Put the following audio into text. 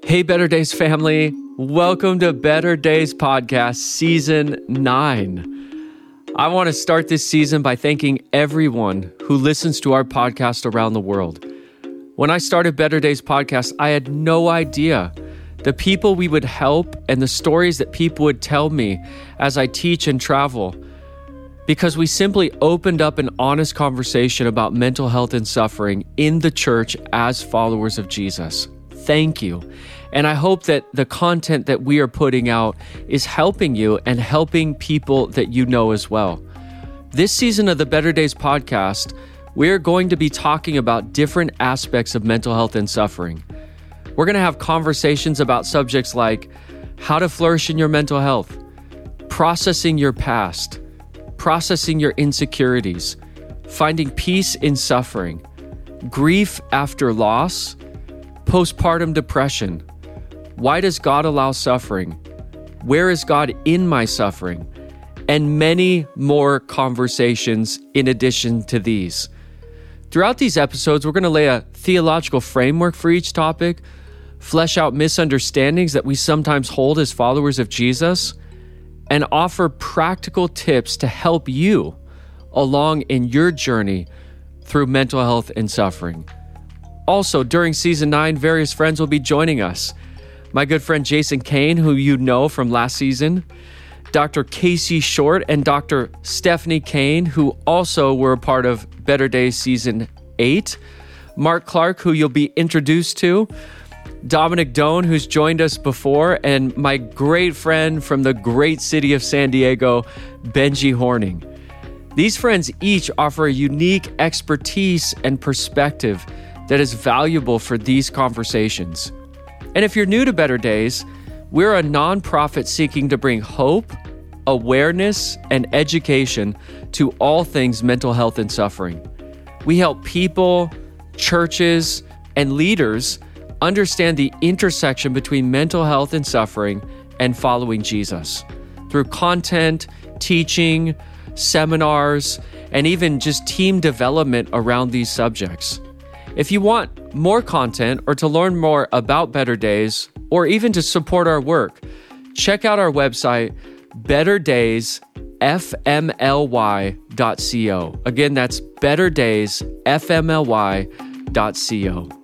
Hey, Better Days family. Welcome to Better Days Podcast, Season 9. I want to start this season by thanking everyone who listens to our podcast around the world. When I started Better Days Podcast, I had no idea the people we would help and the stories that people would tell me as I teach and travel, because we simply opened up an honest conversation about mental health and suffering in the church as followers of Jesus. Thank you. And I hope that the content that we are putting out is helping you and helping people that you know as well. This season of the Better Days podcast, we're going to be talking about different aspects of mental health and suffering. We're going to have conversations about subjects like how to flourish in your mental health, processing your past, processing your insecurities, finding peace in suffering, grief after loss, postpartum depression. Why does God allow suffering? Where is God in my suffering? And many more conversations in addition to these. Throughout these episodes, we're going to lay a theological framework for each topic, flesh out misunderstandings that we sometimes hold as followers of Jesus, and offer practical tips to help you along in your journey through mental health and suffering. Also, during Season 9, various friends will be joining us. My good friend Jason Kane, who you know from last season, Dr. Casey Short, and Dr. Stephanie Kane, who also were a part of Better Days Season 8, Mark Clark, who you'll be introduced to, Dominic Doan, who's joined us before, and my great friend from the great city of San Diego, Benji Horning. These friends each offer a unique expertise and perspective that is valuable for these conversations. And if you're new to Better Days, we're a nonprofit seeking to bring hope, awareness, and education to all things mental health and suffering. We help people, churches, and leaders understand the intersection between mental health and suffering and following Jesus through content, teaching, seminars, and even just team development around these subjects. If you want more content or to learn more about Better Days, or even to support our work, check out our website, betterdaysfmly.co. Again, that's betterdaysfmly.co.